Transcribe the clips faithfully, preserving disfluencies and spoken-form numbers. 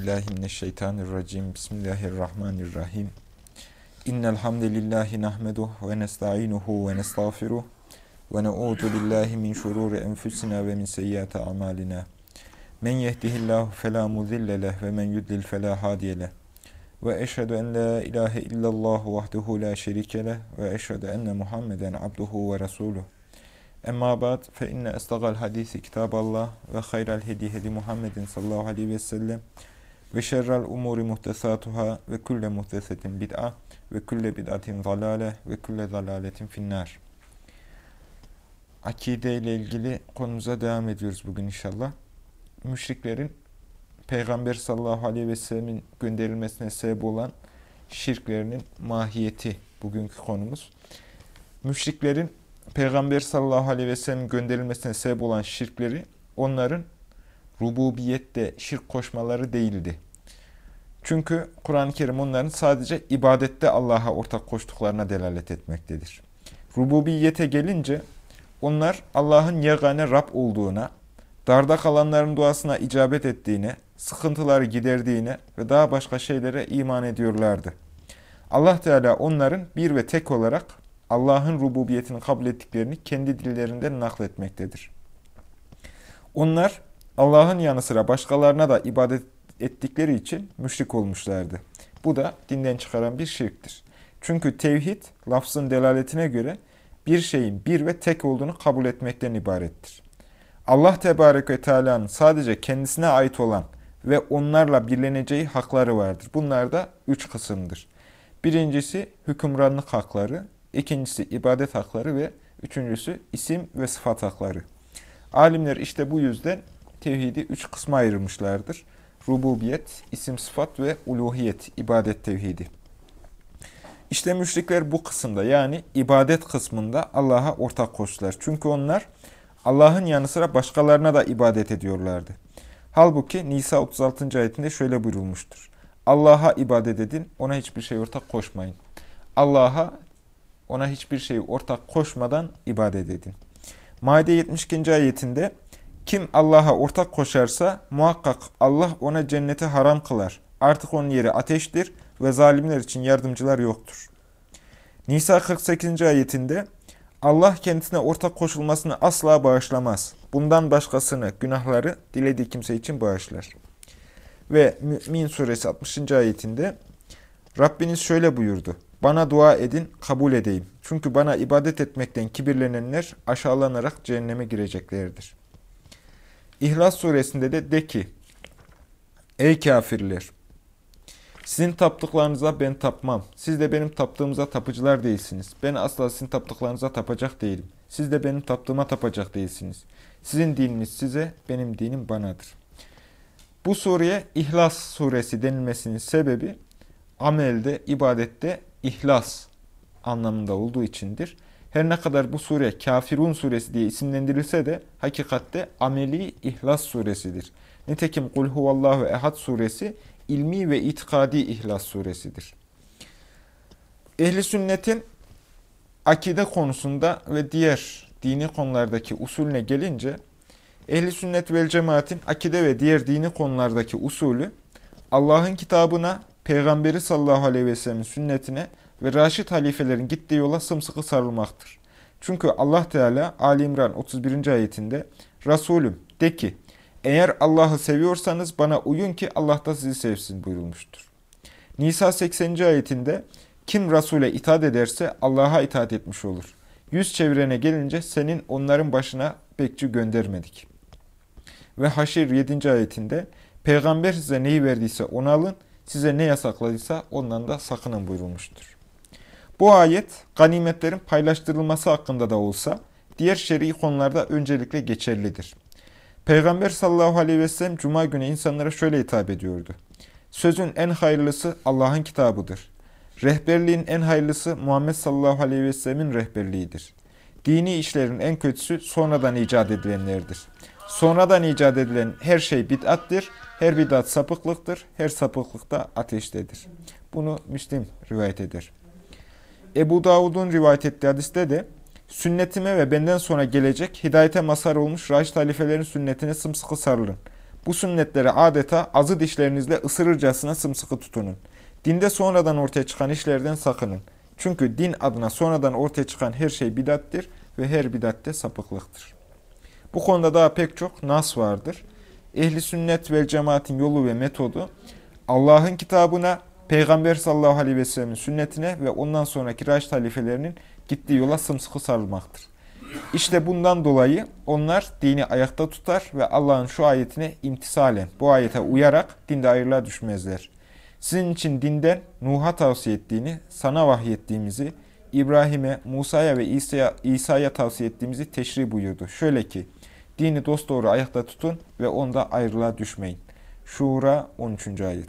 Euzubillahimineşşeytanirracim. Bismillahirrahmanirrahim. İnnel hamdelellahi nahmeduhu ve nestainuhu ve nestağfiruh ve na'udzu billahi min şururi enfusina ve min seyyiati amalina. Men yehdihillahu fela mudille leh ve men yudlil fela hadiye leh. Ve eşhedü en la ilahe illallah vahdehu la şerike leh ve eşhedü enne Muhammeden abduhu ve resuluh. Emma ba'd fe inne estagal hadisi kitaballah ve hayral hedi hedi Muhammedin sallallahu aleyhi ve sellem ve şerrel umuri muhtesatuhâ ve kulle muhtesetin bid'a ve kulle bid'atin zalâle ve kulle zalâletin finnâr. Akide ile ilgili konumuza devam ediyoruz bugün inşallah. Müşriklerin Peygamber sallallahu aleyhi ve sellemin gönderilmesine sebep olan şirklerinin mahiyeti bugünkü konumuz. Müşriklerin Peygamber sallallahu aleyhi ve sellem gönderilmesine sebep olan şirkleri onların rububiyette şirk koşmaları değildi. Çünkü Kur'an-ı Kerim onların sadece ibadette Allah'a ortak koştuklarına delalet etmektedir. Rububiyete gelince onlar Allah'ın yegane Rab olduğuna, darda kalanların duasına icabet ettiğine, sıkıntıları giderdiğine ve daha başka şeylere iman ediyorlardı. Allah Teala onların bir ve tek olarak Allah'ın rububiyetini kabul ettiklerini kendi dillerinden nakletmektedir. Onlar Allah'ın yanı sıra başkalarına da ibadet ettikleri için müşrik olmuşlardı. Bu da dinden çıkaran bir şirktir. Çünkü tevhid, lafzın delaletine göre bir şeyin bir ve tek olduğunu kabul etmekten ibarettir. Allah Tebarek ve Teala'nın sadece kendisine ait olan ve onlarla birleneceği hakları vardır. Bunlar da üç kısımdır. Birincisi hükümranlık hakları, ikincisi ibadet hakları ve üçüncüsü isim ve sıfat hakları. Alimler işte bu yüzden tevhidi üç kısma ayırmışlardır. Rububiyet, isim sıfat ve uluhiyet, ibadet tevhidi. İşte müşrikler bu kısımda yani ibadet kısmında Allah'a ortak koştular. Çünkü onlar Allah'ın yanı sıra başkalarına da ibadet ediyorlardı. Halbuki Nisa otuz altıncı ayetinde şöyle buyurulmuştur. Allah'a ibadet edin, ona hiçbir şey ortak koşmayın. Allah'a, ona hiçbir şeyi ortak koşmadan ibadet edin. Maide yetmiş ikinci ayetinde kim Allah'a ortak koşarsa muhakkak Allah ona cenneti haram kılar. Artık onun yeri ateştir ve zalimler için yardımcılar yoktur. Nisa kırk sekizinci ayetinde Allah kendisine ortak koşulmasını asla bağışlamaz. Bundan başkasını, günahları dilediği kimse için bağışlar. Ve Mü'min suresi altmışıncı ayetinde Rabbiniz şöyle buyurdu. Bana dua edin, kabul edeyim. Çünkü bana ibadet etmekten kibirlenenler aşağılanarak cehenneme gireceklerdir. İhlas suresinde de de ki, ey kafirler! Sizin taptıklarınıza ben tapmam. Siz de benim taptığımıza tapıcılar değilsiniz. Ben asla sizin taptıklarınıza tapacak değilim. Siz de benim taptığıma tapacak değilsiniz. Sizin dininiz size, benim dinim banadır. Bu sureye İhlas suresi denilmesinin sebebi, amelde, ibadette ihlas anlamında olduğu içindir. Her ne kadar bu sure Kafirun suresi diye isimlendirilse de hakikatte ameli ihlas suresidir. Nitekim Kul huvallahu ehad suresi ilmi ve itikadi ihlas suresidir. Ehli sünnetin akide konusunda ve diğer dini konulardaki usulüne gelince Ehli sünnet vel cemaatin akide ve diğer dini konulardaki usulü Allah'ın kitabına, Peygamberi sallallahu aleyhi ve sellem'in sünnetine ve Raşid halifelerin gittiği yola sımsıkı sarılmaktır. Çünkü Allah Teala Ali İmran otuz birinci ayetinde Resulüm de ki eğer Allah'ı seviyorsanız bana uyun ki Allah da sizi sevsin buyurulmuştur. Nisa sekseninci ayetinde kim Resul'e itaat ederse Allah'a itaat etmiş olur. Yüz çevirene gelince senin onların başına bekçi göndermedik. Ve Haşr yedinci ayetinde Peygamber size neyi verdiyse onu alın, size ne yasakladıysa ondan da sakının buyurulmuştur. Bu ayet ganimetlerin paylaştırılması hakkında da olsa diğer şer'i konularda öncelikle geçerlidir. Peygamber sallallahu aleyhi ve sellem Cuma günü insanlara şöyle hitap ediyordu. Sözün en hayırlısı Allah'ın kitabıdır. Rehberliğin en hayırlısı Muhammed sallallahu aleyhi ve sellemin rehberliğidir. Dini işlerin en kötüsü sonradan icat edilenlerdir. Sonradan icat edilen her şey bid'attir, her bid'at sapıklıktır, her sapıklık da ateştedir. Bunu Müslim rivayet eder. Ebu Davud'un rivayet ettiği hadiste de sünnetime ve benden sonra gelecek hidayete mazhar olmuş Raşid halifelerin sünnetine sımsıkı sarılın. Bu sünnetleri adeta azı dişlerinizle ısırırcasına sımsıkı tutunun. Dinde sonradan ortaya çıkan işlerden sakının. Çünkü din adına sonradan ortaya çıkan her şey bidattir ve her bidatte sapıklıktır. Bu konuda daha pek çok nas vardır. Ehli sünnet vel cemaatin yolu ve metodu Allah'ın kitabına, Peygamber sallallahu aleyhi ve sellemin sünnetine ve ondan sonraki Raşid halifelerinin gittiği yola sımsıkı sarılmaktır. İşte bundan dolayı onlar dini ayakta tutar ve Allah'ın şu ayetine imtisalen, bu ayete uyarak dinde ayrılığa düşmezler. Sizin için dinden Nuh'a tavsiye ettiğini, sana vahyettiğimizi, İbrahim'e, Musa'ya ve İsa'ya İsa'ya tavsiye ettiğimizi teşri buyurdu. Şöyle ki, dini dosdoğru ayakta tutun ve onda ayrılığa düşmeyin. Şura on üçüncü ayet.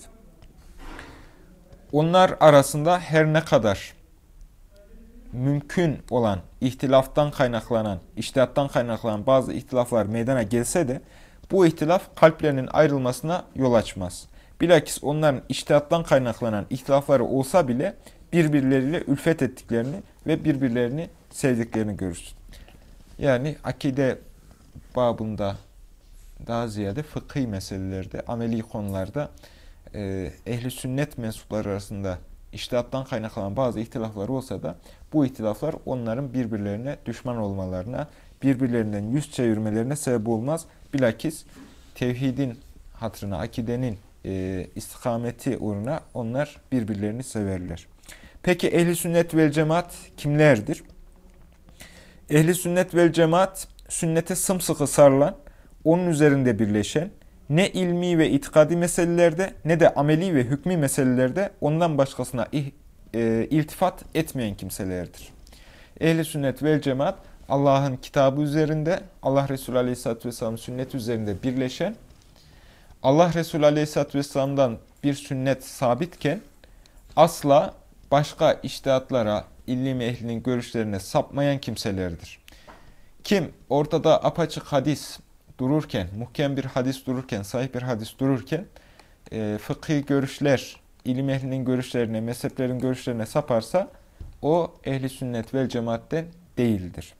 Onlar arasında her ne kadar mümkün olan, ihtilaftan kaynaklanan, içtihattan kaynaklanan bazı ihtilaflar meydana gelse de bu ihtilaf kalplerinin ayrılmasına yol açmaz. Bilakis onların içtihattan kaynaklanan ihtilafları olsa bile birbirleriyle ülfet ettiklerini ve birbirlerini sevdiklerini görürsün. Yani akide babında daha ziyade fıkhi meselelerde, ameli konularda e, ehli sünnet mensupları arasında içtihattan kaynaklanan bazı ihtilaflar olsa da bu ihtilaflar onların birbirlerine düşman olmalarına, birbirlerinden yüz çevirmelerine sebep olmaz. Bilakis tevhidin hatırına, akidenin e, istikameti uğruna onlar birbirlerini severler. Peki ehli sünnet vel cemaat kimlerdir? Ehli sünnet vel cemaat sünnete sımsıkı sarılan, onun üzerinde birleşen, ne ilmi ve itikadi meselelerde ne de ameli ve hükmü meselelerde ondan başkasına e, iltifat etmeyen kimselerdir. Ehl-i sünnet vel cemaat Allah'ın kitabı üzerinde, Allah Resulü Aleyhisselatü Vesselam sünnet üzerinde birleşen, Allah Resulü Aleyhisselatü Vesselam'dan bir sünnet sabitken asla başka içtihatlara, ilim ehlinin görüşlerine sapmayan kimselerdir. Kim ortada apaçık hadis dururken, muhkem bir hadis dururken, sahih bir hadis dururken, e, fıkhi görüşler, ilim ehlinin görüşlerine, mezheplerin görüşlerine saparsa, o ehli sünnet vel cemaatten değildir.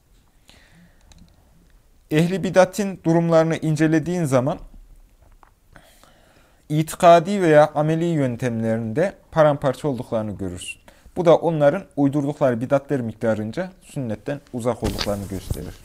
Ehli bidatin durumlarını incelediğin zaman, itikadi veya ameli yöntemlerinde paramparça olduklarını görürsün. Bu da onların uydurdukları bidatler miktarınca sünnetten uzak olduklarını gösterir.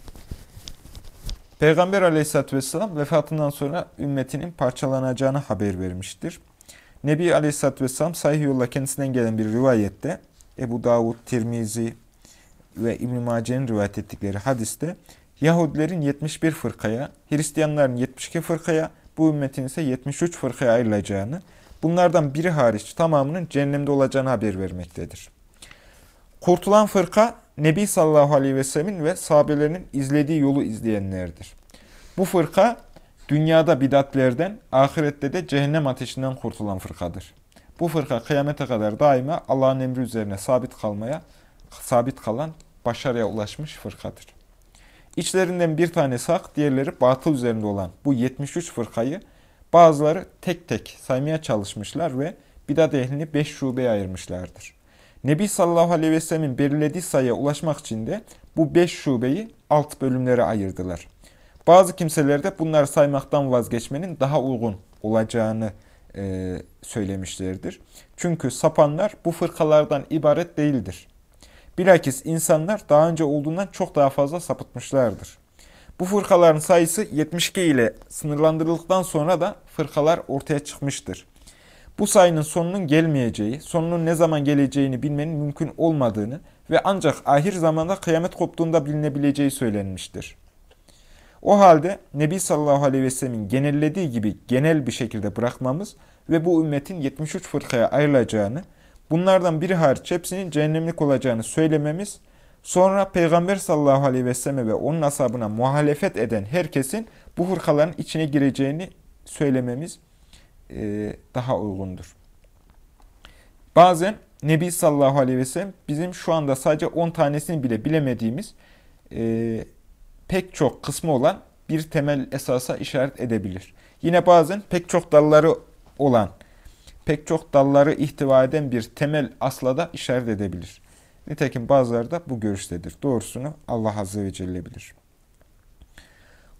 Peygamber Aleyhisselatü Vesselam vefatından sonra ümmetinin parçalanacağını haber vermiştir. Nebi Aleyhisselatü Vesselam sahih yolla kendisinden gelen bir rivayette, Ebu Davud, Tirmizi ve İbn-i Mace'nin rivayet ettikleri hadiste, Yahudilerin yetmiş bir fırkaya, Hristiyanların yetmiş iki fırkaya, bu ümmetin ise yetmiş üç fırkaya ayrılacağını, bunlardan biri hariç tamamının cehennemde olacağını haber vermektedir. Kurtulan fırka, Nebi sallallahu aleyhi ve sellemin ve sahabelerinin izlediği yolu izleyenlerdir. Bu fırka, dünyada bidatlerden, ahirette de cehennem ateşinden kurtulan fırkadır. Bu fırka kıyamete kadar daima Allah'ın emri üzerine sabit kalmaya, sabit kalan, başarıya ulaşmış fırkadır. İçlerinden bir tanesi hak, diğerleri batıl üzerinde olan bu yetmiş üç fırkayı bazıları tek tek saymaya çalışmışlar ve bidat ehlini beş şubeye ayırmışlardır. Nebi sallallahu aleyhi ve sellemin belirlediği sayıya ulaşmak için de bu beş şubeyi alt bölümlere ayırdılar. Bazı kimseler de bunları saymaktan vazgeçmenin daha uygun olacağını e, söylemişlerdir. Çünkü sapanlar bu fırkalardan ibaret değildir. Bilakis insanlar daha önce olduğundan çok daha fazla sapıtmışlardır. Bu fırkaların sayısı yetmiş iki ile sınırlandırıldıktan sonra da fırkalar ortaya çıkmıştır. Bu sayının sonunun gelmeyeceği, sonunun ne zaman geleceğini bilmenin mümkün olmadığını ve ancak ahir zamanda kıyamet koptuğunda bilinebileceği söylenmiştir. O halde Nebi sallallahu aleyhi ve sellemin genellediği gibi genel bir şekilde bırakmamız ve bu ümmetin yetmiş üç fırkaya ayrılacağını, bunlardan biri hariç hepsinin cehennemlik olacağını söylememiz, sonra Peygamber sallallahu aleyhi ve selleme ve onun ashabına muhalefet eden herkesin bu fırkaların içine gireceğini söylememiz daha uygundur. Bazen Nebi sallallahu aleyhi ve sellem bizim şu anda sadece on tanesini bile bilemediğimiz e, pek çok kısmı olan bir temel esasa işaret edebilir. Yine bazen pek çok dalları olan, pek çok dalları ihtiva eden bir temel asla da işaret edebilir. Nitekim bazıları da bu görüştedir. Doğrusunu Allah Azze ve Celle bilir.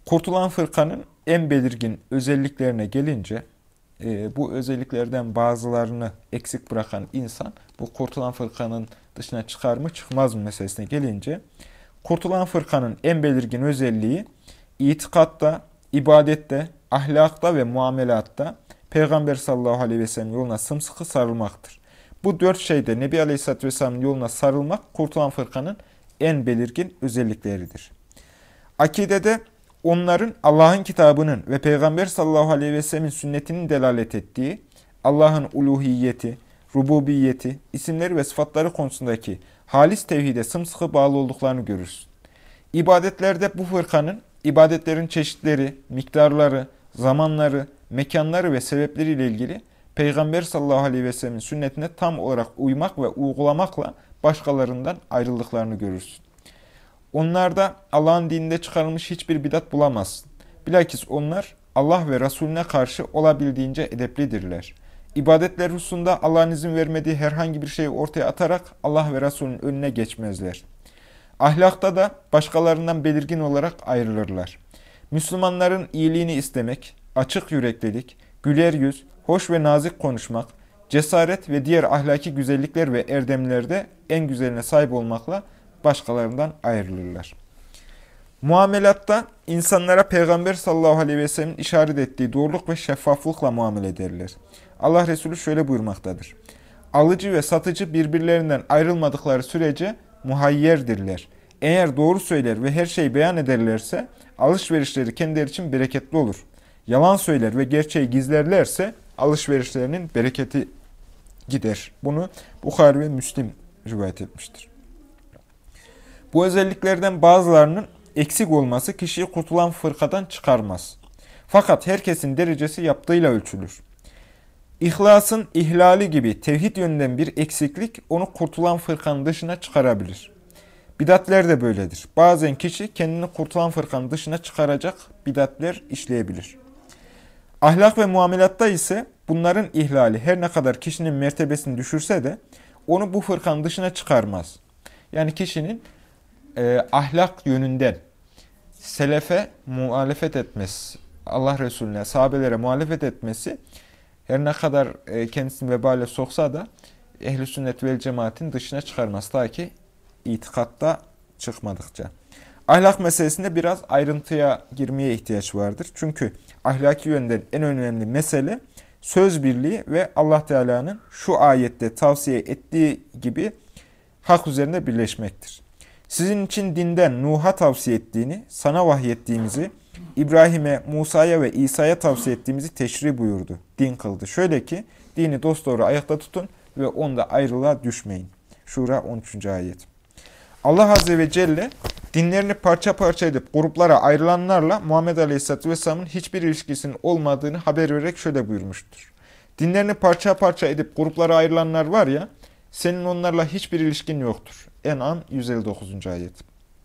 Kurtulan fırkanın en belirgin özelliklerine gelince, e, bu özelliklerden bazılarını eksik bırakan insan, bu kurtulan fırkanın dışına çıkar mı çıkmaz mı meselesine gelince, kurtulan fırkanın en belirgin özelliği, itikatta, ibadette, ahlakta ve muamelatta Peygamber sallallahu aleyhi ve sellem yoluna sımsıkı sarılmaktır. Bu dört şeyde Nebi Aleyhisselatü Vesselam'ın yoluna sarılmak, kurtulan fırkanın en belirgin özellikleridir. Akidede onların Allah'ın kitabının ve Peygamber sallallahu aleyhi ve sellemin sünnetinin delalet ettiği, Allah'ın uluhiyeti, rububiyeti, isimleri ve sıfatları konusundaki halis tevhide sımsıkı bağlı olduklarını görürsün. İbadetlerde bu fırkanın, ibadetlerin çeşitleri, miktarları, zamanları, mekanları ve sebepleri ile ilgili Peygamber sallallahu aleyhi ve sellemin sünnetine tam olarak uymak ve uygulamakla başkalarından ayrıldıklarını görürsün. Onlarda Allah'ın dininde çıkarılmış hiçbir bidat bulamazsın. Bilakis onlar Allah ve Resulüne karşı olabildiğince edeplidirler. İbadetler hususunda Allah'ın izin vermediği herhangi bir şeyi ortaya atarak Allah ve Resulünün önüne geçmezler. Ahlakta da başkalarından belirgin olarak ayrılırlar. Müslümanların iyiliğini istemek, açık yüreklilik, güler yüz, hoş ve nazik konuşmak, cesaret ve diğer ahlaki güzellikler ve erdemlerde en güzeline sahip olmakla başkalarından ayrılırlar. Muamelatta insanlara Peygamber sallallahu aleyhi ve sellem'in işaret ettiği doğruluk ve şeffaflıkla muamele ederler. Allah Resulü şöyle buyurmaktadır: alıcı ve satıcı birbirlerinden ayrılmadıkları sürece muhayyerdirler. Eğer doğru söyler ve her şeyi beyan ederlerse alışverişleri kendileri için bereketli olur. Yalan söyler ve gerçeği gizlerlerse alışverişlerinin bereketi gider. Bunu Bukhari ve Müslim rivayet etmiştir. Bu özelliklerden bazılarının eksik olması kişiyi kurtulan fırkadan çıkarmaz. Fakat herkesin derecesi yaptığıyla ölçülür. İhlasın ihlali gibi tevhid yönünden bir eksiklik onu kurtulan fırkanın dışına çıkarabilir. Bidatler de böyledir. Bazen kişi kendini kurtulan fırkanın dışına çıkaracak bidatler işleyebilir. Ahlak ve muamelatta ise bunların ihlali her ne kadar kişinin mertebesini düşürse de onu bu fırkanın dışına çıkarmaz. Yani kişinin e, ahlak yönünden selefe muhalefet etmesi, Allah Resulüne, sahabelere muhalefet etmesi her ne kadar e, kendisini vebale soksa da ehl-i sünnet vel cemaatin dışına çıkarmaz. Ta ki itikatta çıkmadıkça. Ahlak meselesinde biraz ayrıntıya girmeye ihtiyaç vardır. Çünkü ahlaki yönden en önemli mesele söz birliği ve Allah Teala'nın şu ayette tavsiye ettiği gibi hak üzerinde birleşmektir. Sizin için dinden Nuh'a tavsiye ettiğini, sana vahyettiğimizi, İbrahim'e, Musa'ya ve İsa'ya tavsiye ettiğimizi teşri buyurdu. Din kıldı. Şöyle ki, dini dosdoğru ayakta tutun ve onda ayrılığa düşmeyin. Şura on üçüncü ayet. Allah Azze ve Celle, dinlerini parça parça edip gruplara ayrılanlarla Muhammed Aleyhisselatü Vesselam'ın hiçbir ilişkisinin olmadığını haber vererek şöyle buyurmuştur. Dinlerini parça parça edip gruplara ayrılanlar var ya, senin onlarla hiçbir ilişkin yoktur. En'am yüz elli dokuzuncu ayet.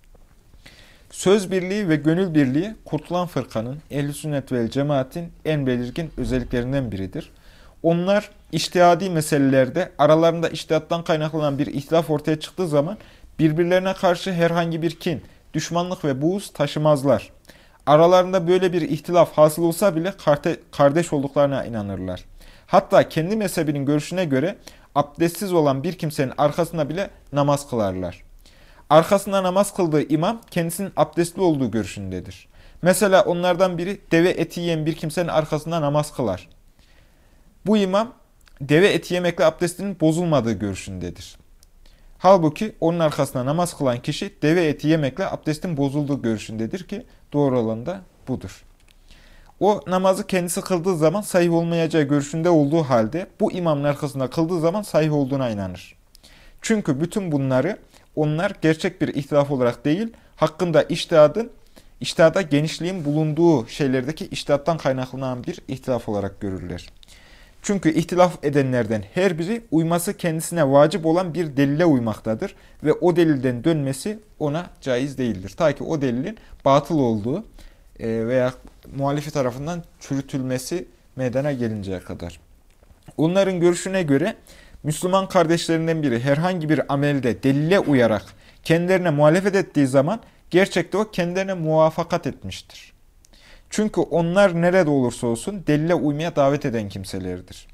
Söz birliği ve gönül birliği kurtulan fırkanın, ehl-i sünnet vel cemaatin en belirgin özelliklerinden biridir. Onlar içtihadi meselelerde aralarında içtihattan kaynaklanan bir ihtilaf ortaya çıktığı zaman birbirlerine karşı herhangi bir kin, düşmanlık ve buğz taşımazlar. Aralarında böyle bir ihtilaf hasıl olsa bile kardeş olduklarına inanırlar. Hatta kendi mezhebinin görüşüne göre abdestsiz olan bir kimsenin arkasında bile namaz kılarlar. Arkasında namaz kıldığı imam kendisinin abdestli olduğu görüşündedir. Mesela onlardan biri deve eti yiyen bir kimsenin arkasında namaz kılar. Bu imam deve eti yemekle abdestinin bozulmadığı görüşündedir. Halbuki onun arkasında namaz kılan kişi deve eti yemekle abdestin bozulduğu görüşündedir ki doğru olan da budur. O namazı kendisi kıldığı zaman sahih olmayacağı görüşünde olduğu halde bu imamın arkasında kıldığı zaman sahih olduğuna inanır. Çünkü bütün bunları onlar gerçek bir ihtilaf olarak değil, hakkında içtihadın, içtihada genişliğin bulunduğu şeylerdeki içtihattan kaynaklanan bir ihtilaf olarak görürler. Çünkü ihtilaf edenlerden her biri uyması kendisine vacip olan bir delile uymaktadır ve o delilden dönmesi ona caiz değildir. Ta ki o delilin batıl olduğu veya muhalifi tarafından çürütülmesi meydana gelinceye kadar. Onların görüşüne göre Müslüman kardeşlerinden biri herhangi bir amelde delile uyarak kendilerine muhalefet ettiği zaman gerçekte o kendilerine muvafakat etmiştir. Çünkü onlar nerede olursa olsun delile uymaya davet eden kimselerdir.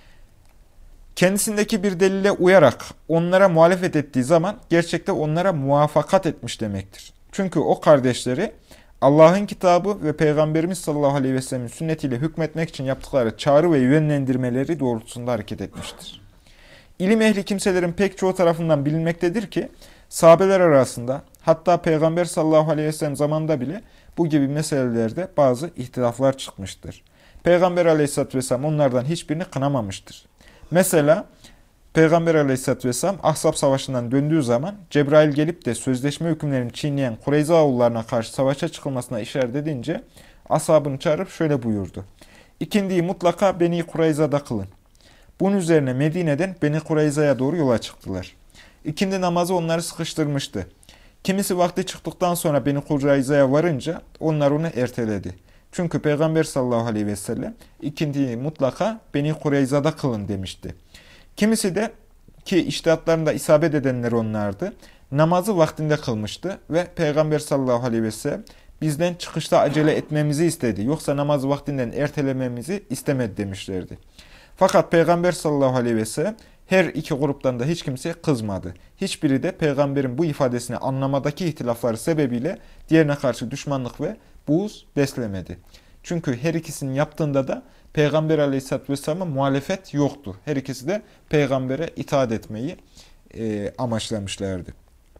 Kendisindeki bir delile uyarak onlara muhalefet ettiği zaman gerçekte onlara muvafakat etmiş demektir. Çünkü o kardeşleri Allah'ın kitabı ve Peygamberimiz sallallahu aleyhi ve sellem'in sünnetiyle hükmetmek için yaptıkları çağrı ve yönlendirmeleri doğrultusunda hareket etmiştir. İlim ehli kimselerin pek çoğu tarafından bilinmektedir ki sahabeler arasında hatta Peygamber sallallahu aleyhi ve sellem zamanında bile bu gibi meselelerde bazı ihtilaflar çıkmıştır. Peygamber aleyhisselatü vesselam onlardan hiçbirini kınamamıştır. Mesela Peygamber aleyhisselatü vesselam Ahzab savaşından döndüğü zaman Cebrail gelip de sözleşme hükümlerini çiğneyen Kureyza oğullarına karşı savaşa çıkılmasına işaret edince ashabını çağırıp şöyle buyurdu. İkindiyi mutlaka Beni Kureyza'da kılın. Bunun üzerine Medine'den Beni Kureyza'ya doğru yola çıktılar. İkindi namazı onları sıkıştırmıştı. Kimisi vakti çıktıktan sonra Beni Kureyza'ya varınca onlar onu erteledi. Çünkü Peygamber sallallahu aleyhi ve sellem ikindiyi mutlaka Beni Kureyza'da kılın demişti. Kimisi de ki içtihatlarında isabet edenler onlardı, namazı vaktinde kılmıştı ve Peygamber sallallahu aleyhi ve sellem bizden çıkışta acele etmemizi istedi. Yoksa namazı vaktinden ertelememizi istemedi demişlerdi. Fakat Peygamber sallallahu aleyhi ve sellem her iki gruptan da hiç kimseye kızmadı. Hiçbiri de Peygamberin bu ifadesini anlamadaki ihtilafları sebebiyle diğerine karşı düşmanlık ve buğz beslemedi. Çünkü her ikisinin yaptığında da Peygamber aleyhisselatü vesselam'a muhalefet yoktu. Her ikisi de Peygamber'e itaat etmeyi e, amaçlamışlardı.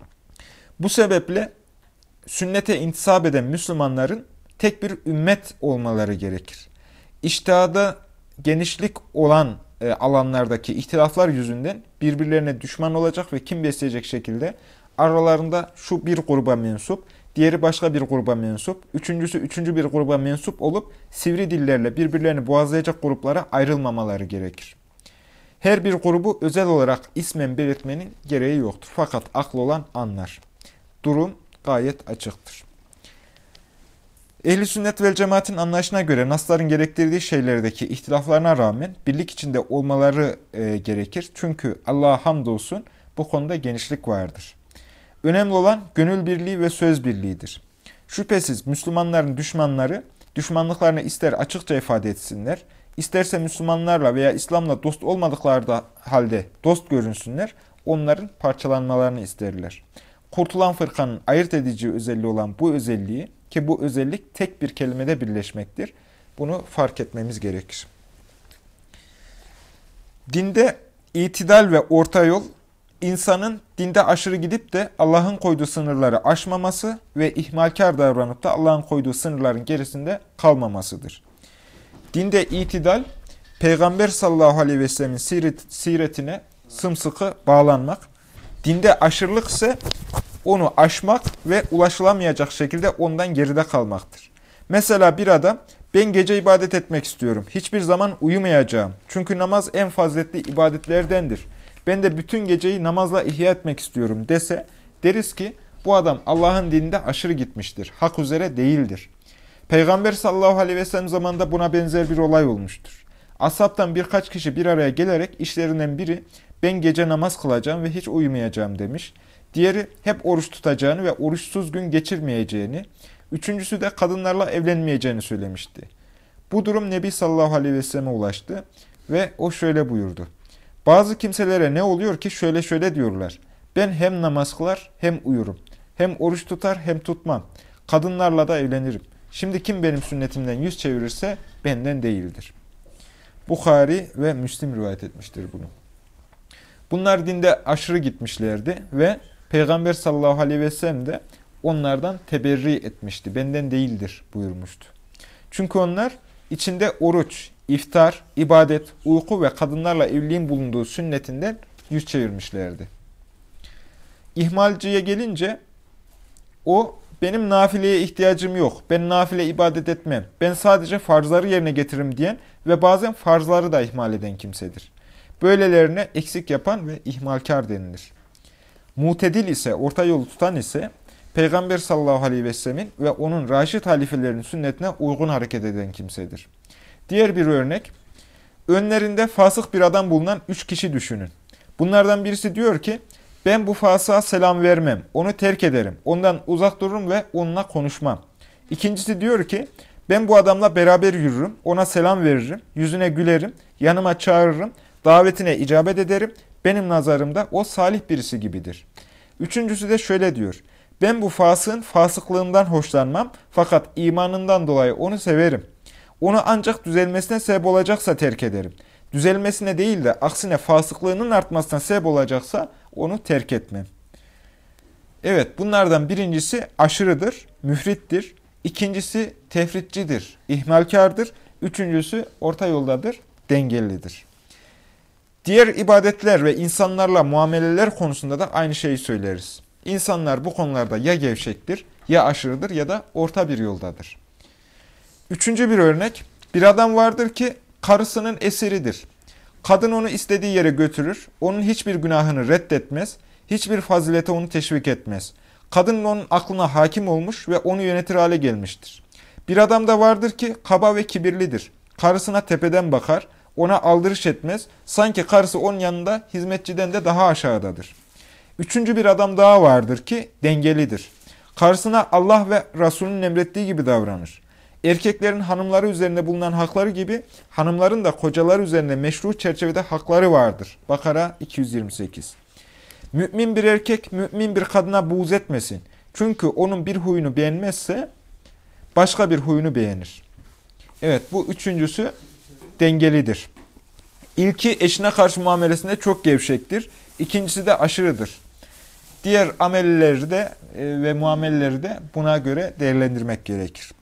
Bu sebeple sünnete intisap eden Müslümanların tek bir ümmet olmaları gerekir. İçtihada genişlik olan e, alanlardaki ihtilaflar yüzünden birbirlerine düşman olacak ve kim besleyecek şekilde aralarında şu bir gruba mensup, diğeri başka bir gruba mensup, üçüncüsü üçüncü bir gruba mensup olup sivri dillerle birbirlerini boğazlayacak gruplara ayrılmamaları gerekir. Her bir grubu özel olarak ismen belirtmenin gereği yoktur. Fakat aklı olan anlar. Durum gayet açıktır. Ehl-i sünnet vel cemaatin anlayışına göre nasların gerektirdiği şeylerdeki ihtilaflarına rağmen birlik içinde olmaları e, gerekir. Çünkü Allah'a hamdolsun bu konuda genişlik vardır. Önemli olan gönül birliği ve söz birliğidir. Şüphesiz Müslümanların düşmanları düşmanlıklarını ister açıkça ifade etsinler, isterse Müslümanlarla veya İslam'la dost olmadıkları da halde dost görünsünler, onların parçalanmalarını isterler. Kurtulan fırkanın ayırt edici özelliği olan bu özelliği, ki bu özellik tek bir kelimede birleşmektir, bunu fark etmemiz gerekir. Dinde itidal ve orta yol, İnsanın dinde aşırı gidip de Allah'ın koyduğu sınırları aşmaması ve ihmalkar davranıp da Allah'ın koyduğu sınırların gerisinde kalmamasıdır. Dinde itidal, Peygamber sallallahu aleyhi ve sellemin siret, siretine sımsıkı bağlanmak, dinde aşırılık ise onu aşmak ve ulaşılamayacak şekilde ondan geride kalmaktır. Mesela bir adam, ben gece ibadet etmek istiyorum, hiçbir zaman uyumayacağım çünkü namaz en faziletli ibadetlerdendir. Ben de bütün geceyi namazla ihya etmek istiyorum dese, deriz ki bu adam Allah'ın dininde aşırı gitmiştir, hak üzere değildir. Peygamber sallallahu aleyhi ve sellem zamanında buna benzer bir olay olmuştur. Ashabtan birkaç kişi bir araya gelerek işlerinden biri ben gece namaz kılacağım ve hiç uyumayacağım demiş. Diğeri hep oruç tutacağını ve oruçsuz gün geçirmeyeceğini, üçüncüsü de kadınlarla evlenmeyeceğini söylemişti. Bu durum Nebi sallallahu aleyhi ve selleme ulaştı ve o şöyle buyurdu. Bazı kimselere ne oluyor ki şöyle şöyle diyorlar. Ben hem namaz kılar hem uyurum. Hem oruç tutar hem tutmam. Kadınlarla da evlenirim. Şimdi kim benim sünnetimden yüz çevirirse benden değildir. Bukhari ve Müslim rivayet etmiştir bunu. Bunlar dinde aşırı gitmişlerdi ve Peygamber sallallahu aleyhi ve sellem de onlardan teberri etmişti. Benden değildir buyurmuştu. Çünkü onlar içinde oruç, iftar, ibadet, uyku ve kadınlarla evliliğin bulunduğu sünnetinden yüz çevirmişlerdi. İhmalciye gelince o benim nafileye ihtiyacım yok, ben nafile ibadet etmem, ben sadece farzları yerine getiririm diyen ve bazen farzları da ihmal eden kimsedir. Böylelerine eksik yapan ve ihmalkar denilir. Mutedil ise, orta yolu tutan ise Peygamber sallallahu aleyhi ve sellemin ve onun raşid halifelerinin sünnetine uygun hareket eden kimsedir. Diğer bir örnek, önlerinde fasık bir adam bulunan üç kişi düşünün. Bunlardan birisi diyor ki, ben bu fasığa selam vermem, onu terk ederim, ondan uzak dururum ve onunla konuşmam. İkincisi diyor ki, Ben bu adamla beraber yürürüm, ona selam veririm, yüzüne gülerim, yanıma çağırırım, davetine icabet ederim. Benim nazarımda o salih birisi gibidir. Üçüncüsü de şöyle diyor. Ben bu fasığın fasıklığından hoşlanmam fakat imanından dolayı onu severim. Onu ancak düzelmesine sebep olacaksa terk ederim. Düzelmesine değil de aksine fasıklığının artmasına sebep olacaksa onu terk etmem. Evet, bunlardan birincisi aşırıdır, müfrittir. İkincisi tefritçidir, ihmalkardır. Üçüncüsü orta yoldadır, dengelidir. Diğer ibadetler ve insanlarla muameleler konusunda da aynı şeyi söyleriz. İnsanlar bu konularda ya gevşektir, ya aşırıdır ya da orta bir yoldadır. Üçüncü bir örnek, bir adam vardır ki karısının esiridir. Kadın onu istediği yere götürür, onun hiçbir günahını reddetmez, hiçbir fazilete onu teşvik etmez. Kadın onun aklına hakim olmuş ve onu yönetir hale gelmiştir. Bir adam da vardır ki kaba ve kibirlidir. Karısına tepeden bakar, ona aldırış etmez, sanki karısı onun yanında hizmetçiden de daha aşağıdadır. Üçüncü bir adam daha vardır ki dengelidir. Karısına Allah ve Resulünün emrettiği gibi davranır. Erkeklerin hanımları üzerinde bulunan hakları gibi hanımların da kocaları üzerinde meşru çerçevede hakları vardır. Bakara iki yüz yirmi sekiz. Mümin bir erkek mümin bir kadına buğz etmesin. Çünkü onun bir huyunu beğenmezse başka bir huyunu beğenir. Evet, bu üçüncüsü dengelidir. İlki eşine karşı muamelesinde çok gevşektir. İkincisi de aşırıdır. Diğer amelleri de e, ve muameleleri de buna göre değerlendirmek gerekir.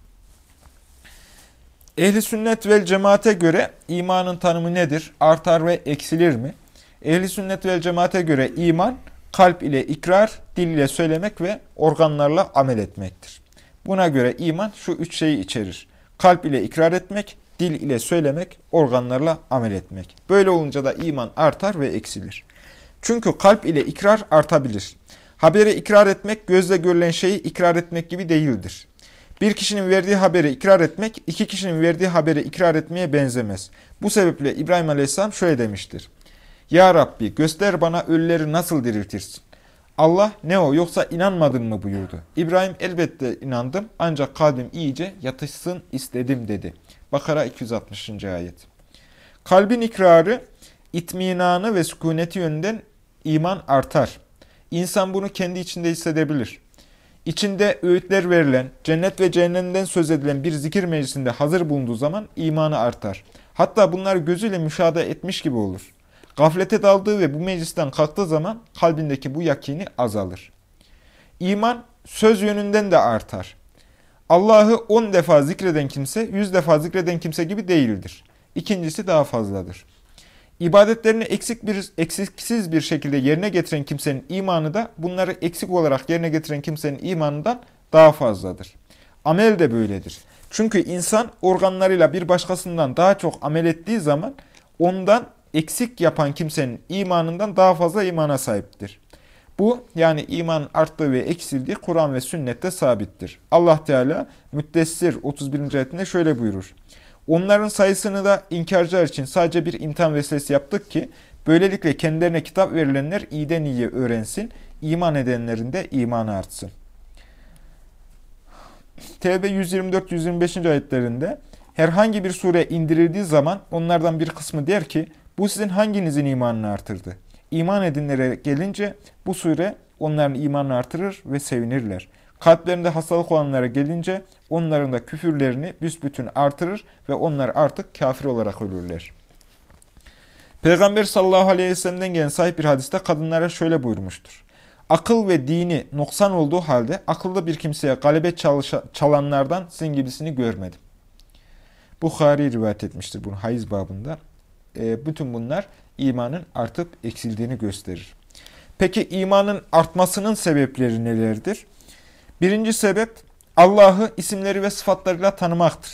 Ehli sünnet vel cemaate göre imanın tanımı nedir? Artar ve eksilir mi? Ehli sünnet vel cemaate göre iman, kalp ile ikrar, dil ile söylemek ve organlarla amel etmektir. Buna göre iman şu üç şeyi içerir. Kalp ile ikrar etmek, dil ile söylemek, organlarla amel etmek. Böyle olunca da iman artar ve eksilir. Çünkü kalp ile ikrar artabilir. Haberi ikrar etmek, gözle görülen şeyi ikrar etmek gibi değildir. Bir kişinin verdiği haberi ikrar etmek, iki kişinin verdiği haberi ikrar etmeye benzemez. Bu sebeple İbrahim Aleyhisselam şöyle demiştir. Ya Rabbi, göster bana ölüleri nasıl diriltirsin? Allah, ne o yoksa inanmadın mı buyurdu. İbrahim, elbette inandım ancak kalbim iyice yatışsın istedim dedi. Bakara iki yüz altmışıncı ayet. Kalbin ikrarı, itminanı ve sükuneti yönünden iman artar. İnsan bunu kendi içinde hissedebilir. İçinde öğütler verilen, cennet ve cehennemden söz edilen bir zikir meclisinde hazır bulunduğu zaman imanı artar. Hatta bunları gözüyle müşahede etmiş gibi olur. Gaflete daldığı ve bu meclisten kalktığı zaman kalbindeki bu yakini azalır. İman söz yönünden de artar. Allah'ı on defa zikreden kimse, yüz defa zikreden kimse gibi değildir. İkincisi daha fazladır. İbadetlerini eksik bir, eksiksiz bir şekilde yerine getiren kimsenin imanı da bunları eksik olarak yerine getiren kimsenin imanından daha fazladır. Amel de böyledir. Çünkü insan organlarıyla bir başkasından daha çok amel ettiği zaman ondan eksik yapan kimsenin imanından daha fazla imana sahiptir. Bu yani iman arttığı ve eksildiği Kur'an ve sünnette sabittir. Allah Teala Müddessir otuz birinci ayetinde şöyle buyurur. Onların sayısını da inkarcılar için sadece bir imtihan vesilesi yaptık ki böylelikle kendilerine kitap verilenler iyiden iyiye öğrensin, iman edenlerin de imanı artsın. Tevbe yüz yirmi dört yüz yirmi beşinci ayetlerinde herhangi bir sure indirildiği zaman onlardan bir kısmı der ki bu sizin hanginizin imanını artırdı? İman edinlere gelince bu sure onların imanını artırır ve sevinirler. Kalplerinde hastalık olanlara gelince onların da küfürlerini büsbütün artırır ve onlar artık kafir olarak ölürler. Peygamber sallallahu aleyhi ve sellem'den gelen sahih bir hadiste kadınlara şöyle buyurmuştur. Akıl ve dini noksan olduğu halde akıllı bir kimseye galebe çalışa, çalanlardan sizin gibisini görmedim. Bukhari rivayet etmiştir bunu hayız babında. E, bütün bunlar imanın artıp eksildiğini gösterir. Peki imanın artmasının sebepleri nelerdir? Birinci sebep Allah'ı isimleri ve sıfatlarıyla tanımaktır.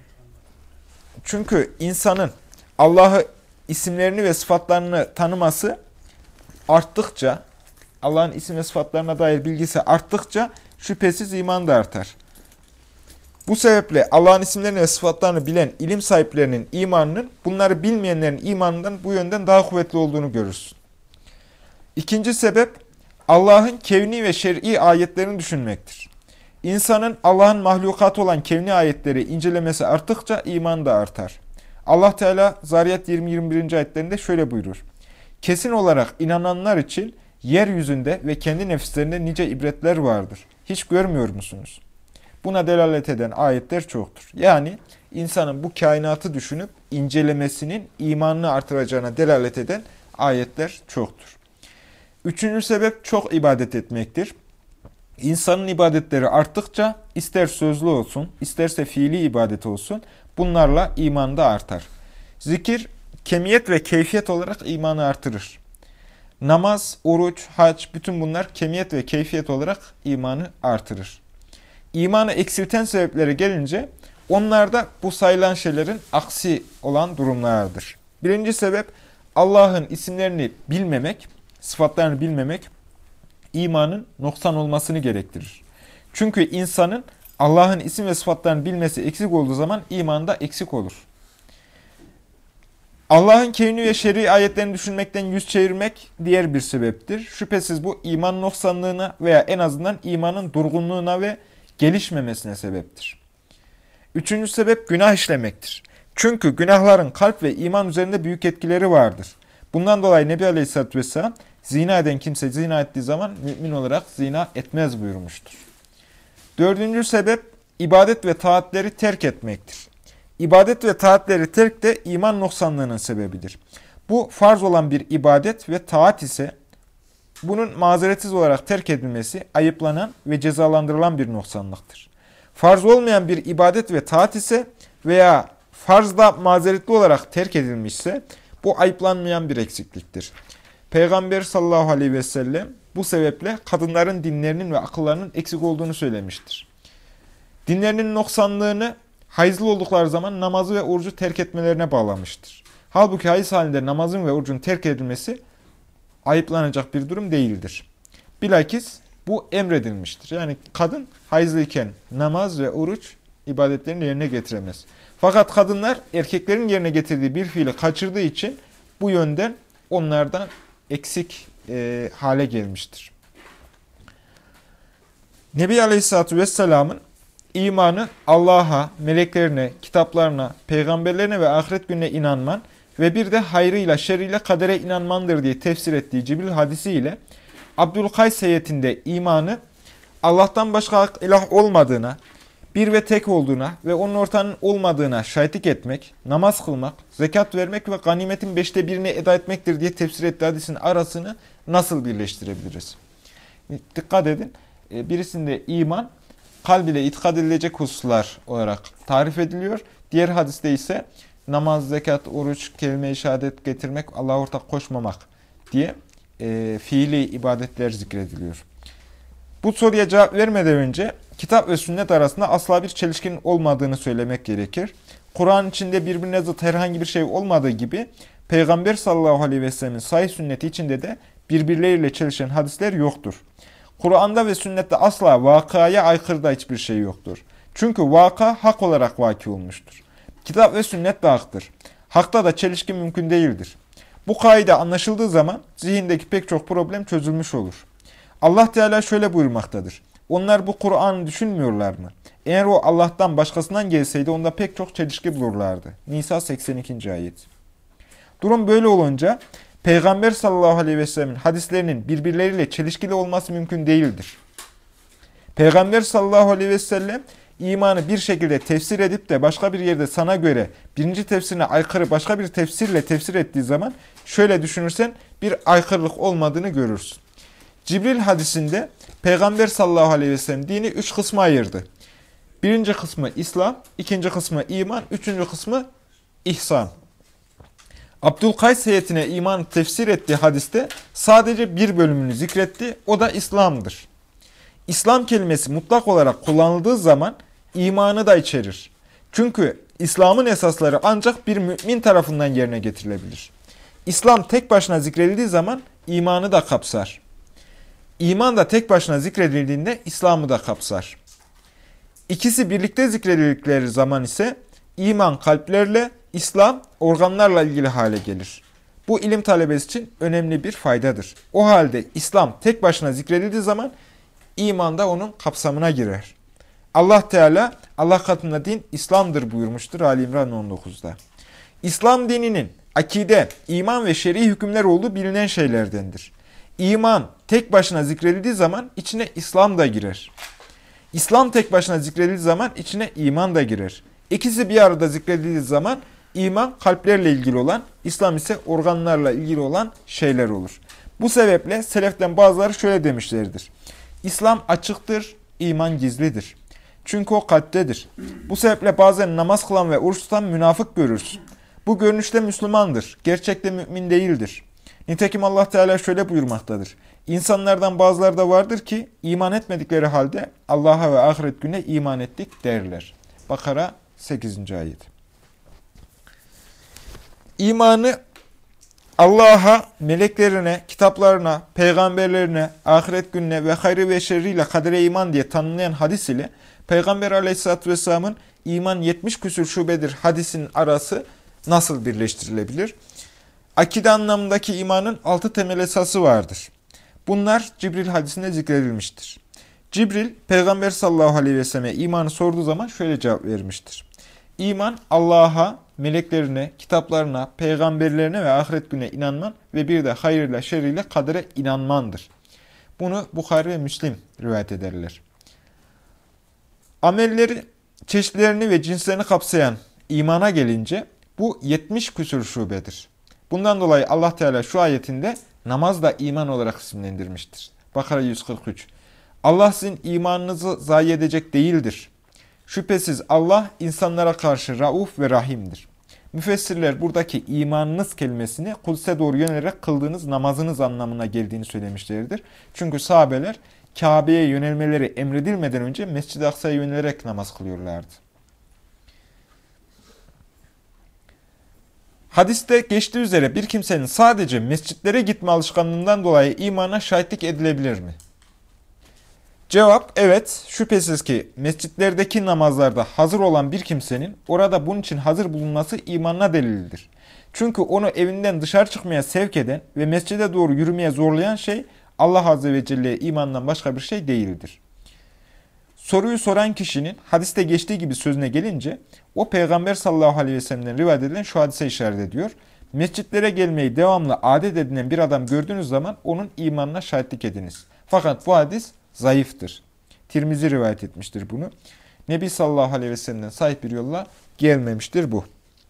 Çünkü insanın Allah'ı isimlerini ve sıfatlarını tanıması arttıkça, Allah'ın isim ve sıfatlarına dair bilgisi arttıkça şüphesiz iman da artar. Bu sebeple Allah'ın isimlerini ve sıfatlarını bilen ilim sahiplerinin imanının, bunları bilmeyenlerin imanından bu yönden daha kuvvetli olduğunu görürsün. İkinci sebep Allah'ın kevni ve şer'i ayetlerini düşünmektir. İnsanın Allah'ın mahlukatı olan kevni ayetleri incelemesi arttıkça iman da artar. Allah Teala Zariyat yirmi yirmi bir. ayetlerinde şöyle buyurur. Kesin olarak inananlar için yeryüzünde ve kendi nefislerinde nice ibretler vardır. Hiç görmüyor musunuz? Buna delalet eden ayetler çoktur. Yani insanın bu kainatı düşünüp incelemesinin imanını artıracağına delalet eden ayetler çoktur. Üçüncü sebep çok ibadet etmektir. İnsanın ibadetleri arttıkça ister sözlü olsun, isterse fiili ibadet olsun bunlarla iman da artar. Zikir, kemiyet ve keyfiyet olarak imanı artırır. Namaz, oruç, hac bütün bunlar kemiyet ve keyfiyet olarak imanı artırır. İmanı eksilten sebeplere gelince onlar da bu sayılan şeylerin aksi olan durumlardır. Birinci sebep Allah'ın isimlerini bilmemek, sıfatlarını bilmemek imanın noksan olmasını gerektirir. Çünkü insanın Allah'ın isim ve sıfatlarını bilmesi eksik olduğu zaman iman da eksik olur. Allah'ın kevni ve şer'i ayetlerini düşünmekten yüz çevirmek diğer bir sebeptir. Şüphesiz bu iman noksanlığına veya en azından imanın durgunluğuna ve gelişmemesine sebeptir. Üçüncü sebep günah işlemektir. Çünkü günahların kalp ve iman üzerinde büyük etkileri vardır. Bundan dolayı Nebi Aleyhisselatü Vesselam zina eden kimse zina ettiği zaman mümin olarak zina etmez buyurmuştur. Dördüncü sebep ibadet ve taatleri terk etmektir. İbadet ve taatleri terk de iman noksanlığının sebebidir. Bu farz olan bir ibadet ve taat ise bunun mazeretsiz olarak terk edilmesi ayıplanan ve cezalandırılan bir noksanlıktır. Farz olmayan bir ibadet ve taat ise veya farzda mazeretli olarak terk edilmişse bu ayıplanmayan bir eksikliktir. Peygamber sallallahu aleyhi ve sellem bu sebeple kadınların dinlerinin ve akıllarının eksik olduğunu söylemiştir. Dinlerinin noksanlığını hayızlı oldukları zaman namazı ve orucu terk etmelerine bağlamıştır. Halbuki hayız halinde namazın ve orucun terk edilmesi ayıplanacak bir durum değildir. Bilakis bu emredilmiştir. Yani kadın hayızlıyken namaz ve oruç ibadetlerini yerine getiremez. Fakat kadınlar erkeklerin yerine getirdiği bir fiili kaçırdığı için bu yönden onlardan eksik e, hale gelmiştir. Nebi Aleyhisselatü Vesselam'ın imanı Allah'a, meleklerine, kitaplarına, peygamberlerine ve ahiret gününe inanman ve bir de hayrıyla, şerriyle kadere inanmandır diye tefsir ettiği Cibril hadisiyle Abdülkays heyetinde imanı Allah'tan başka ilah olmadığına, bir ve tek olduğuna ve onun ortağının olmadığına şahitlik etmek, namaz kılmak, zekat vermek ve ganimetin beşte birini eda etmektir diye tefsir ettiği hadisin arasını nasıl birleştirebiliriz? Dikkat edin. Birisinde iman, kalb ile itikad edilecek hususlar olarak tarif ediliyor. Diğer hadiste ise namaz, zekat, oruç, kelime-i şehadet getirmek, Allah'a ortak koşmamak diye e, fiili ibadetler zikrediliyor. Bu soruya cevap vermeden önce kitap ve sünnet arasında asla bir çelişkinin olmadığını söylemek gerekir. Kur'an içinde birbirine zıt herhangi bir şey olmadığı gibi Peygamber sallallahu aleyhi ve sellemin sahih sünneti içinde de birbirleriyle çelişen hadisler yoktur. Kur'an'da ve sünnette asla vakaya aykırı da hiçbir şey yoktur. Çünkü vaka hak olarak vaki olmuştur. Kitap ve sünnet de haktır. Hakta da çelişki mümkün değildir. Bu kaide anlaşıldığı zaman zihindeki pek çok problem çözülmüş olur. Allah Teala şöyle buyurmaktadır. Onlar bu Kur'an'ı düşünmüyorlar mı? Eğer o Allah'tan başkasından gelseydi onda pek çok çelişki bulurlardı. Nisa seksen ikinci ayet. Durum böyle olunca Peygamber sallallahu aleyhi ve sellemin hadislerinin birbirleriyle çelişkili olması mümkün değildir. Peygamber sallallahu aleyhi ve sellem imanı bir şekilde tefsir edip de başka bir yerde sana göre birinci tefsirine aykırı başka bir tefsirle tefsir ettiği zaman şöyle düşünürsen bir aykırılık olmadığını görürsün. Cibril hadisinde Peygamber sallallahu aleyhi ve sellem dini üç kısma ayırdı. Birinci kısmı İslam, ikinci kısmı iman, üçüncü kısmı ihsan. Abdülkays heyetine iman tefsir ettiği hadiste sadece bir bölümünü zikretti, o da İslam'dır. İslam kelimesi mutlak olarak kullanıldığı zaman imanı da içerir. Çünkü İslam'ın esasları ancak bir mümin tarafından yerine getirilebilir. İslam tek başına zikredildiği zaman imanı da kapsar. İman da tek başına zikredildiğinde İslam'ı da kapsar. İkisi birlikte zikredildikleri zaman ise iman kalplerle, İslam organlarla ilgili hale gelir. Bu ilim talebesi için önemli bir faydadır. O halde İslam tek başına zikredildiği zaman iman da onun kapsamına girer. Allah Teala Allah katında din İslam'dır buyurmuştur Ali İmran on dokuzda. İslam dininin akide, iman ve şer'i hükümler olduğu bilinen şeylerdendir. İman tek başına zikredildiği zaman içine İslam da girer. İslam tek başına zikredildiği zaman içine iman da girer. İkisi bir arada zikredildiği zaman iman kalplerle ilgili olan, İslam ise organlarla ilgili olan şeyler olur. Bu sebeple seleften bazıları şöyle demişlerdir. İslam açıktır, iman gizlidir. Çünkü o kalptedir. Bu sebeple bazen namaz kılan ve oruç tutan münafık görürsün. Bu görünüşte Müslümandır, gerçekte mümin değildir. Nitekim Allah Teala şöyle buyurmaktadır. İnsanlardan bazıları da vardır ki iman etmedikleri halde Allah'a ve ahiret gününe iman ettik derler. Bakara sekizinci ayet. İmanı Allah'a, meleklerine, kitaplarına, peygamberlerine, ahiret gününe ve hayrı ve şerriyle kadere iman diye tanımlayan hadis ile Peygamber Aleyhisselatü Vesselam'ın iman yetmiş küsur şubedir hadisinin arası nasıl birleştirilebilir? Akide anlamındaki imanın altı temel esası vardır. Bunlar Cibril hadisinde zikredilmiştir. Cibril, Peygamber sallallahu aleyhi ve selleme imanı sorduğu zaman şöyle cevap vermiştir. İman, Allah'a, meleklerine, kitaplarına, peygamberlerine ve ahiret gününe inanman ve bir de hayırla şerriyle kadere inanmandır. Bunu Bukhari ve Müslim rivayet ederler. Amelleri, çeşitlerini ve cinslerini kapsayan imana gelince bu yetmiş küsur şubedir. Bundan dolayı Allah Teala şu ayetinde namaz da iman olarak isimlendirmiştir. Bakara yüz kırk üç. Allah sizin imanınızı zayi edecek değildir. Şüphesiz Allah insanlara karşı rauf ve rahimdir. Müfessirler buradaki imanınız kelimesini Kudüs'e doğru yönelerek kıldığınız namazınız anlamına geldiğini söylemişlerdir. Çünkü sahabeler Kabe'ye yönelmeleri emredilmeden önce Mescid-i Aksa'ya yönelerek namaz kılıyorlardı. Hadiste geçtiği üzere bir kimsenin sadece mescitlere gitme alışkanlığından dolayı imana şahitlik edilebilir mi? Cevap, evet, şüphesiz ki mescitlerdeki namazlarda hazır olan bir kimsenin orada bunun için hazır bulunması imanına delildir. Çünkü onu evinden dışarı çıkmaya sevk eden ve mescide doğru yürümeye zorlayan şey Allah Azze ve Celle'ye imandan başka bir şey değildir. Soruyu soran kişinin hadiste geçtiği gibi sözüne gelince o Peygamber sallallahu aleyhi ve sellem'den rivayet edilen şu hadise işaret ediyor. Mescitlere gelmeyi devamlı adet edinen bir adam gördüğünüz zaman onun imanına şahitlik ediniz. Fakat bu hadis zayıftır. Tirmizi rivayet etmiştir bunu. Nebi sallallahu aleyhi ve sellem'den sahip bir yolla gelmemiştir bu.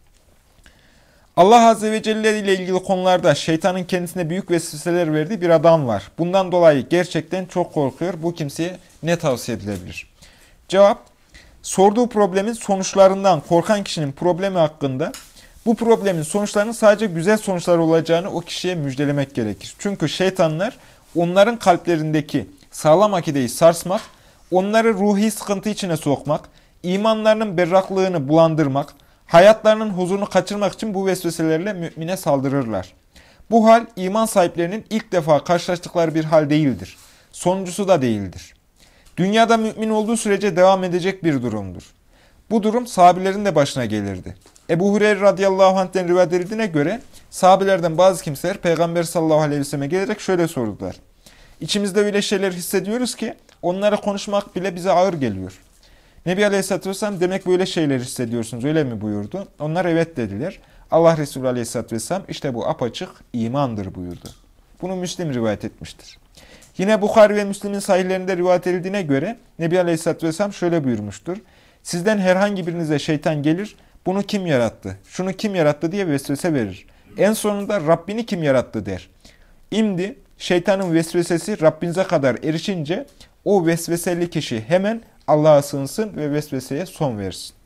Allah Azze ve Celle ile ilgili konularda şeytanın kendisine büyük vesveseler verdiği bir adam var. Bundan dolayı gerçekten çok korkuyor. Bu kimseye ne tavsiye edilebilir? Cevap, sorduğu problemin sonuçlarından korkan kişinin problemi hakkında bu problemin sonuçlarının sadece güzel sonuçlar olacağını o kişiye müjdelemek gerekir. Çünkü şeytanlar onların kalplerindeki sağlam akideyi sarsmak, onları ruhi sıkıntı içine sokmak, imanlarının berraklığını bulandırmak, hayatlarının huzurunu kaçırmak için bu vesveselerle mümine saldırırlar. Bu hal iman sahiplerinin ilk defa karşılaştıkları bir hal değildir. Sonuncusu da değildir. Dünyada mümin olduğu sürece devam edecek bir durumdur. Bu durum sahabelerin de başına gelirdi. Ebu Hureyre radıyallahu anh'ten rivayet edildiğine göre sahabelerden bazı kimseler Peygamber sallallahu aleyhi ve selleme gelerek şöyle sordular. İçimizde öyle şeyler hissediyoruz ki onlara konuşmak bile bize ağır geliyor. Nebi Aleyhisselatü Vesselam demek böyle şeyler hissediyorsunuz öyle mi buyurdu? Onlar evet dediler. Allah Resulü Aleyhisselatü Vesselam işte bu apaçık imandır buyurdu. Bunu Müslim rivayet etmiştir. Yine Bukhari ve Müslim'in sahihlerinde rivayet edildiğine göre Nebi Aleyhisselatü Vesselam şöyle buyurmuştur. Sizden herhangi birinize şeytan gelir, bunu kim yarattı, şunu kim yarattı diye vesvese verir. En sonunda Rabbini kim yarattı der. İmdi şeytanın vesvesesi Rabbinize kadar erişince o vesveseli kişi hemen Allah'a sığınsın ve vesveseye son versin.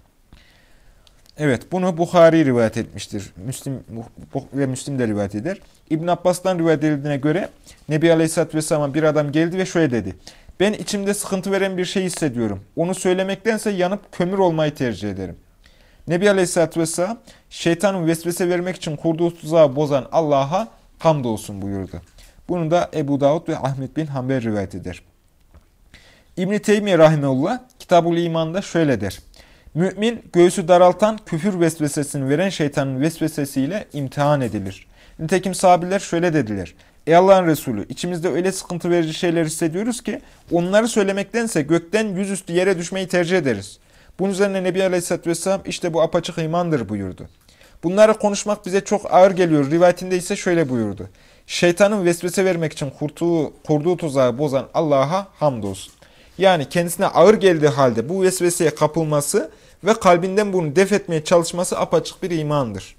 Evet, bunu Bukhari rivayet etmiştir. Müslim ve Müslim de rivayet eder. İbn Abbas'tan rivayet edildiğine göre Nebi Aleyhisselatü Vesselam'a bir adam geldi ve şöyle dedi. Ben içimde sıkıntı veren bir şey hissediyorum. Onu söylemektense yanıp kömür olmayı tercih ederim. Nebi Aleyhisselatü Vesselam şeytanın vesvese vermek için kurduğu tuzağı bozan Allah'a hamdolsun buyurdu. Bunu da Ebu Davud ve Ahmet bin Hanbel rivayet eder. İbn-i Teymiye Rahimeullah Kitab-ül İman'da şöyle der. Mümin, göğsü daraltan, küfür vesvesesini veren şeytanın vesvesesiyle imtihan edilir. Nitekim sahabeler şöyle dediler. Ey Allah'ın Resulü, içimizde öyle sıkıntı verici şeyler hissediyoruz ki onları söylemektense gökten yüzüstü yere düşmeyi tercih ederiz. Bunun üzerine Nebi Aleyhisselatü Vesselam işte bu apaçık imandır buyurdu. Bunları konuşmak bize çok ağır geliyor. Rivayetinde ise şöyle buyurdu. Şeytanın vesvese vermek için kurduğu, kurduğu tuzağı bozan Allah'a hamdolsun. Yani kendisine ağır geldiği halde bu vesveseye kapılması ve kalbinden bunu def etmeye çalışması apaçık bir imandır.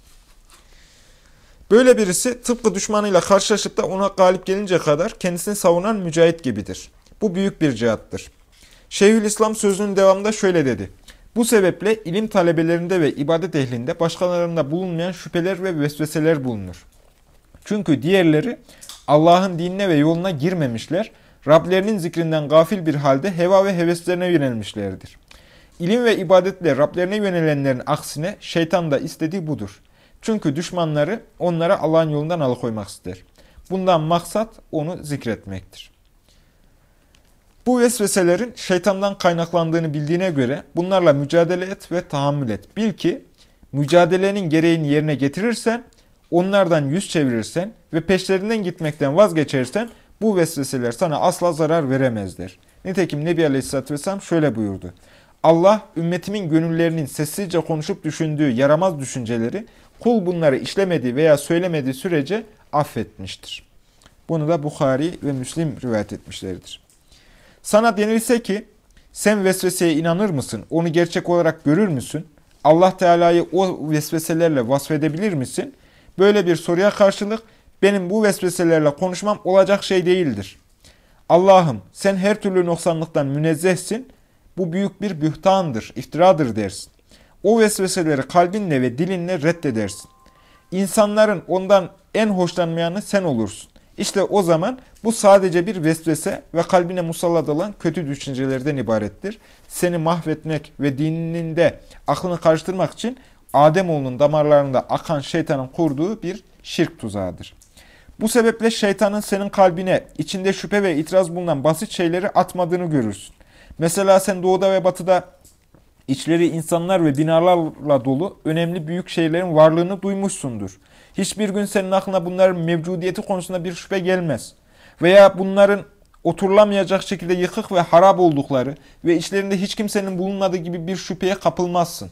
Böyle birisi tıpkı düşmanıyla karşılaşıp da ona galip gelince kadar kendisini savunan mücahit gibidir. Bu büyük bir cihattır. Şeyhülislam sözünün devamında şöyle dedi. Bu sebeple ilim talebelerinde ve ibadet ehlinde başkalarında bulunmayan şüpheler ve vesveseler bulunur. Çünkü diğerleri Allah'ın dinine ve yoluna girmemişler, Rablerinin zikrinden gafil bir halde heva ve heveslerine yönelmişlerdir. İlim ve ibadetle Rablerine yönelenlerin aksine şeytan da istediği budur. Çünkü düşmanları onlara Allah'ın yolundan alıkoymak ister. Bundan maksat onu zikretmektir. Bu vesveselerin şeytandan kaynaklandığını bildiğine göre bunlarla mücadele et ve tahammül et. Bil ki mücadelenin gereğini yerine getirirsen, onlardan yüz çevirirsen ve peşlerinden gitmekten vazgeçersen bu vesveseler sana asla zarar veremezler. Nitekim Nebi Aleyhisselatü Vesselam şöyle buyurdu. Allah ümmetimin gönüllerinin sessizce konuşup düşündüğü yaramaz düşünceleri kul bunları işlemediği veya söylemediği sürece affetmiştir. Bunu da Bukhari ve Müslim rivayet etmişlerdir. Sana denilse ki sen vesveseye inanır mısın? Onu gerçek olarak görür müsün? Allah Teala'yı o vesveselerle vasfedebilir misin? Böyle bir soruya karşılık benim bu vesveselerle konuşmam olacak şey değildir. Allah'ım sen her türlü noksanlıktan münezzehsin. Bu büyük bir bühtandır, iftiradır dersin. O vesveseleri kalbinle ve dilinle reddedersin. İnsanların ondan en hoşlanmayanı sen olursun. İşte o zaman bu sadece bir vesvese ve kalbine musallat olan kötü düşüncelerden ibarettir. Seni mahvetmek ve dininde aklını karıştırmak için Ademoğlunun damarlarında akan şeytanın kurduğu bir şirk tuzağıdır. Bu sebeple şeytanın senin kalbine içinde şüphe ve itiraz bulunan basit şeyleri atmadığını görürsün. Mesela sen doğuda ve batıda içleri insanlar ve binalarla dolu önemli büyük şeylerin varlığını duymuşsundur. Hiçbir gün senin aklına bunların mevcudiyeti konusunda bir şüphe gelmez. Veya bunların oturulamayacak şekilde yıkık ve harap oldukları ve içlerinde hiç kimsenin bulunmadığı gibi bir şüpheye kapılmazsın.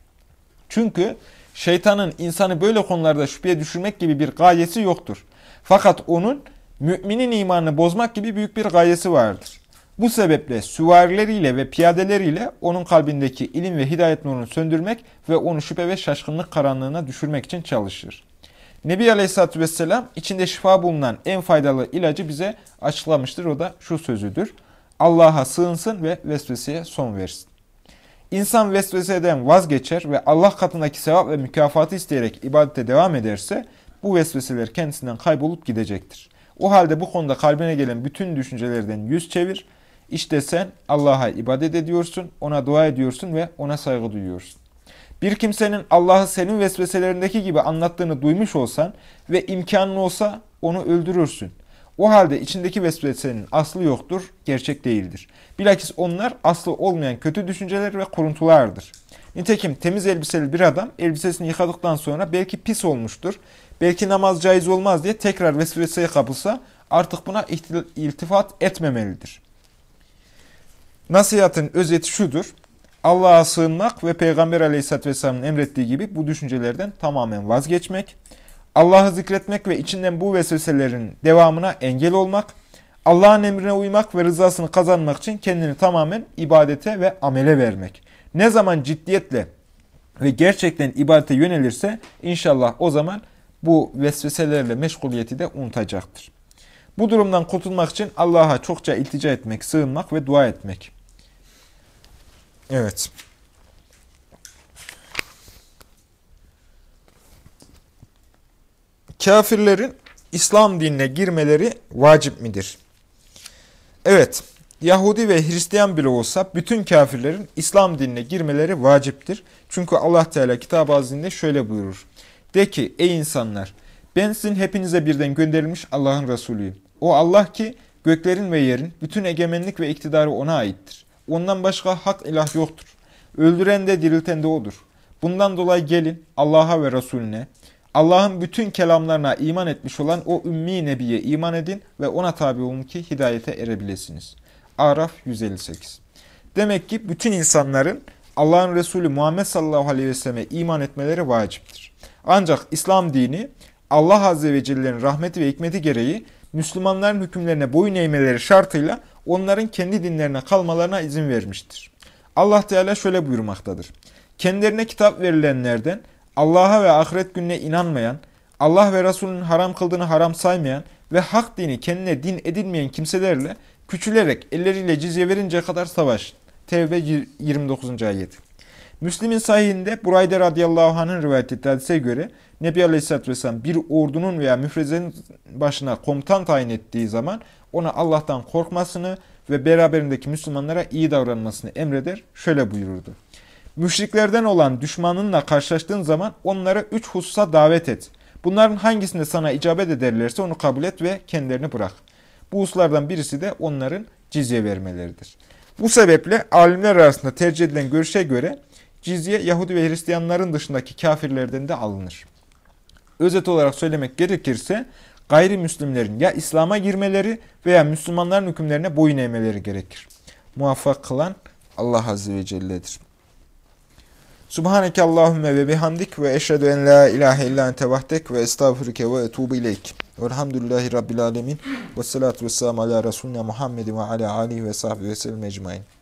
Çünkü şeytanın insanı böyle konularda şüpheye düşürmek gibi bir gayesi yoktur. Fakat onun müminin imanını bozmak gibi büyük bir gayesi vardır. Bu sebeple süvarileriyle ve piyadeleriyle onun kalbindeki ilim ve hidayet nurunu söndürmek ve onu şüphe ve şaşkınlık karanlığına düşürmek için çalışır. Nebi Aleyhisselatü Vesselam içinde şifa bulunan en faydalı ilacı bize açıklamıştır. O da şu sözüdür. Allah'a sığınsın ve vesveseye son versin. İnsan vesveseden vazgeçer ve Allah katındaki sevap ve mükafatı isteyerek ibadete devam ederse bu vesveseler kendisinden kaybolup gidecektir. O halde bu konuda kalbine gelen bütün düşüncelerden yüz çevir. İşte sen Allah'a ibadet ediyorsun, ona dua ediyorsun ve ona saygı duyuyorsun. Bir kimsenin Allah'ı senin vesveselerindeki gibi anlattığını duymuş olsan ve imkanın olsa onu öldürürsün. O halde içindeki vesvesenin aslı yoktur, gerçek değildir. Bilakis onlar aslı olmayan kötü düşünceler ve kuruntulardır. Nitekim temiz elbiseli bir adam elbisesini yıkadıktan sonra belki pis olmuştur, belki namaz caiz olmaz diye tekrar vesveseye kapılsa artık buna iltifat etmemelidir. Nasihatın özeti şudur. Allah'a sığınmak ve Peygamber Aleyhisselatü Vesselam'ın emrettiği gibi bu düşüncelerden tamamen vazgeçmek, Allah'ı zikretmek ve içinden bu vesveselerin devamına engel olmak, Allah'ın emrine uymak ve rızasını kazanmak için kendini tamamen ibadete ve amele vermek. Ne zaman ciddiyetle ve gerçekten ibadete yönelirse inşallah o zaman bu vesveselerle meşguliyeti de unutacaktır. Bu durumdan kurtulmak için Allah'a çokça iltica etmek, sığınmak ve dua etmek. Evet. Kafirlerin İslam dinine girmeleri vacip midir? Evet. Yahudi ve Hristiyan bile olsa bütün kafirlerin İslam dinine girmeleri vaciptir. Çünkü Allah Teala Kitab-ı Aziz'inde şöyle buyurur. De ki ey insanlar ben sizin hepinize birden gönderilmiş Allah'ın Resulüyüm. O Allah ki göklerin ve yerin bütün egemenlik ve iktidarı ona aittir. Ondan başka hak ilah yoktur. Öldüren de dirilten de O'dur. Bundan dolayı gelin Allah'a ve Resulüne, Allah'ın bütün kelamlarına iman etmiş olan o ümmi nebiye iman edin ve ona tabi olun ki hidayete erebilesiniz. Araf yüz elli sekiz. Demek ki bütün insanların Allah'ın Resulü Muhammed sallallahu aleyhi ve selleme iman etmeleri vaciptir. Ancak İslam dini Allah azze ve celle'nin rahmeti ve hikmeti gereği Müslümanların hükümlerine boyun eğmeleri şartıyla onların kendi dinlerine kalmalarına izin vermiştir. Allah Teala şöyle buyurmaktadır. Kendilerine kitap verilenlerden Allah'a ve ahiret gününe inanmayan, Allah ve Resulünün haram kıldığını haram saymayan ve hak dini kendine din edinmeyen kimselerle küçülerek elleriyle cizye verinceye kadar savaşın. Tevbe yirmi dokuzuncu ayet. Müslim'in sahihinde Burayde radıyallahu anh'ın rivayet ettiği hadise göre Nebi Aleyhisselatü Vesselam bir ordunun veya müfrezenin başına komutan tayin ettiği zaman ona Allah'tan korkmasını ve beraberindeki Müslümanlara iyi davranmasını emreder. Şöyle buyururdu. Müşriklerden olan düşmanınla karşılaştığın zaman onlara üç hususa davet et. Bunların hangisinde sana icabet ederlerse onu kabul et ve kendilerini bırak. Bu hususlardan birisi de onların cizye vermeleridir. Bu sebeple alimler arasında tercih edilen görüşe göre cizye Yahudi ve Hristiyanların dışındaki kafirlerden de alınır. Özet olarak söylemek gerekirse gayrimüslimlerin ya İslam'a girmeleri veya Müslümanların hükümlerine boyun eğmeleri gerekir. Muvaffak kılan Allah Azze ve Celle'dir. Subhaneke Allahümme ve bihamdik ve eşhedü en la ilahe illa ente vahdek ve estağfurüke ve etubu ileyk. Velhamdülillahi Rabbil alemin. Ve salatu ve selamu ala Resulüne Muhammedin ve ala alihi ve sahbihi ve sellem ecmain.